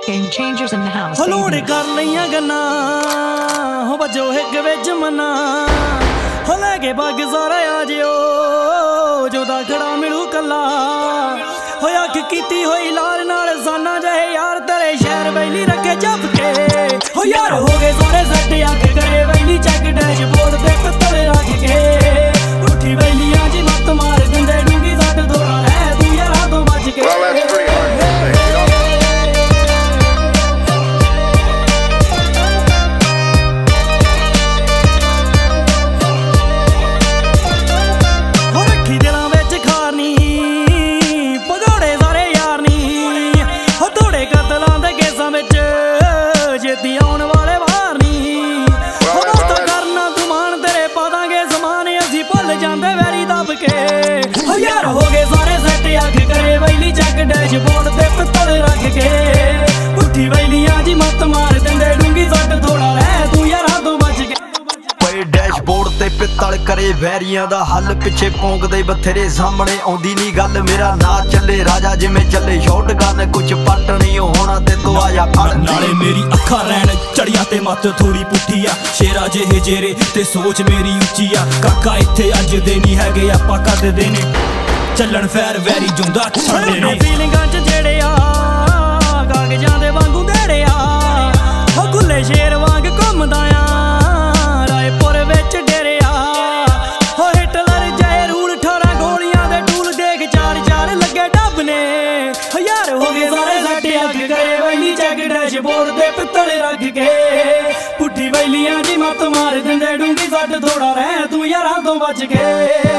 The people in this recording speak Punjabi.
Game changers in the house. ਲੋੜ ਕਰ ਲਈਆਂ ਗੱਲਾਂ ਹੋ ਵਜੋ ਇੱਕ ਵਿੱਚ ਮਨਾ ਹੋ ਲੈ ਕੇ ਬੱਗ ਸਾਰਾ ਆ ਜਿਓ ਜੋ ਦਾ ਖੜਾ ਮਿਲੂ ਕੱਲਾ ਹੋ ਅੱਖ ਕੀਤੀ ਹੋਈ ਲਾਲ ਨਾਲ ਸਾਨਾ ਜਹੇ ਯਾਰ ਤੇਰੇ ਸ਼ਹਿਰ ਵੈਲੀ ਰੱਖੇ ਜੱਪ ਕੇ ਹੋ ਯਾਰ ਹੋ ਗਏ ਸਾਰੇ ਸੱਟ ਅੱਖ ਕਰੇ ਵੈਲੀ ਚੱਕ ਡੈਸ਼ਬੋਰਡ ਤੇ ਪਿੱਤਲ ਰੱਖ ਕੇ ਉੱਠੀ ਵੈਲੀਆਂ ਜੀ ਮੱਤ ਮਾਰ ਦਿੰਦੇ ਡੂੰਗੀ ਸੱਟ ਥੋੜਾ ਰਹਿ ਤੂੰ ਯਾਰਾਂ ਤੋਂ ਬਚ ਕੇ ਛੇਤੀ ਆਉਣ ਵਾਲੇ ਵਾਰ ਨੀ ਹੋ ਦੋਸਤਾ ਕਰਨਾ ਗੁਮਾਨ ਤੇਰੇ ਪਾ ਦਾਂਗੇ ਸਮਾਨ ਅਸੀਂ ਭੁੱਲ ਜਾਂਦੇ ਵੈਰੀ ਦੱਬ ਕੇ ਹੋ ਯਾਰ ਹੋ ਗਏ ਸਾਰੇ ਸੈੱਟ ਅੱਖ ਕਰੇ ਵੈਲੀ ਚੱਕ ਡੈਸ਼ਬੋਰਡ ਤੇ ਪਿੱਤਲ ਰੱਖ ਕੇ ਪੁੱਠੀ ਵੈਲੀਆਂ ਜੀ ਮੱਤ ਮਾਰ ਦਿੰਦੇ ਡੂੰਗੀ ਸੱਟ ਥੋੜਾ ਰਹਿ ਤੂੰ ਯਾਰਾਂ ਤੋਂ ਬਚ ਕੇ ਪਏ ਡੈਸ਼ਬੋਰਡ ਤੇ ਪਿੱਤਲ ਕਰੇ ਵੈਰੀਆਂ ਦਾ ਹੱਲ ਪਿੱਛੇ ਭੌਂਕਦੇ ਬਥੇਰੇ ਸਾਹਮਣੇ ਆਉਂਦੀ ਨੀ ਗੱਲ ਮੇਰਾ ਨਾਂ ਚੱਲੇ ਰਾਜਾ ਜਿਵੇਂ ਚੱਲੇ ਸ਼ਾਟ ਗਨ ਕੁਝ ਪੱਟ ਨਹੀਂ ਹੋਣਾ ਤੇ ਤੂੰ ਆਇਆ ਫੜ ਨਾਲੇ ਮੇਰੀ ਅੱਖਾਂ ਰਹਿਣ ਚੜੀਆਂ ਤੇ ਮੱਤ ਥੋੜੀ ਪੁੱਠੀ ਆ ਸ਼ੇਰਾ ਜਿਹੇ ਜੇਰੇ ਤੇ ਸੋਚ ਮੇਰੀ ਉੱਚੀ ਆ ਕਾਕਾ ਇੱਥੇ ਅੱਜ ਦੇ ਨਹੀਂ ਹੈਗੇ ਆਪਾਂ ਕਰਦੇ ਨੇ ਚੱਲਣ ਫੈਰ ਵੈਰੀ ਜੁੰਦਾ ਛੱਡੇ ਨੇ ਫੀਲਿੰਗਾਂ ਚ ਜਿਹੜੇ ਆ ਕਾਗਜ਼ਾਂ ਦੇ ਵਾਂਗੂ ਦੇੜੇ ਆ ਹੋ ਖੁੱਲੇ ਸ਼ੇਰ ਵਾਂਗ ਘੁੰਮਦਾ ਆ ਰਾਏਪੁਰ ਵਿੱਚ ਡੇਰਿਆ ਹੋ ਹਿਟਲਰ ਜੈ ਰੂਲ 18 ਗੋਲੀਆਂ ਦੇ ਟੂਲ ਦੇਖ ਚਾਰ ਚਾਰ ਲੱਗੇ ਡੱਬ ਨੇ ਹੋ ਯਾਰ ਹੋ ਗਏ ਸਾਰੇ ਸੱਟ ਅੱਖ ਕਰੇ ਵੈਲੀ ਚੱਕ ਡੈਸ਼ਬੋਰਡ ਤੇ ਪਿੱਤਲ ਰੱਖ ਕੇ ਪੁੱਠੀ ਵੈਲੀਆਂ ਜੀ ਮੱਤ ਮਾਰ ਦਿੰਦੇ ਡੂੰਗੀ ਸੱਟ ਥੋੜਾ ਰਹਿ ਤੂੰ ਯਾਰਾਂ ਤੋਂ ਬਚ ਕੇ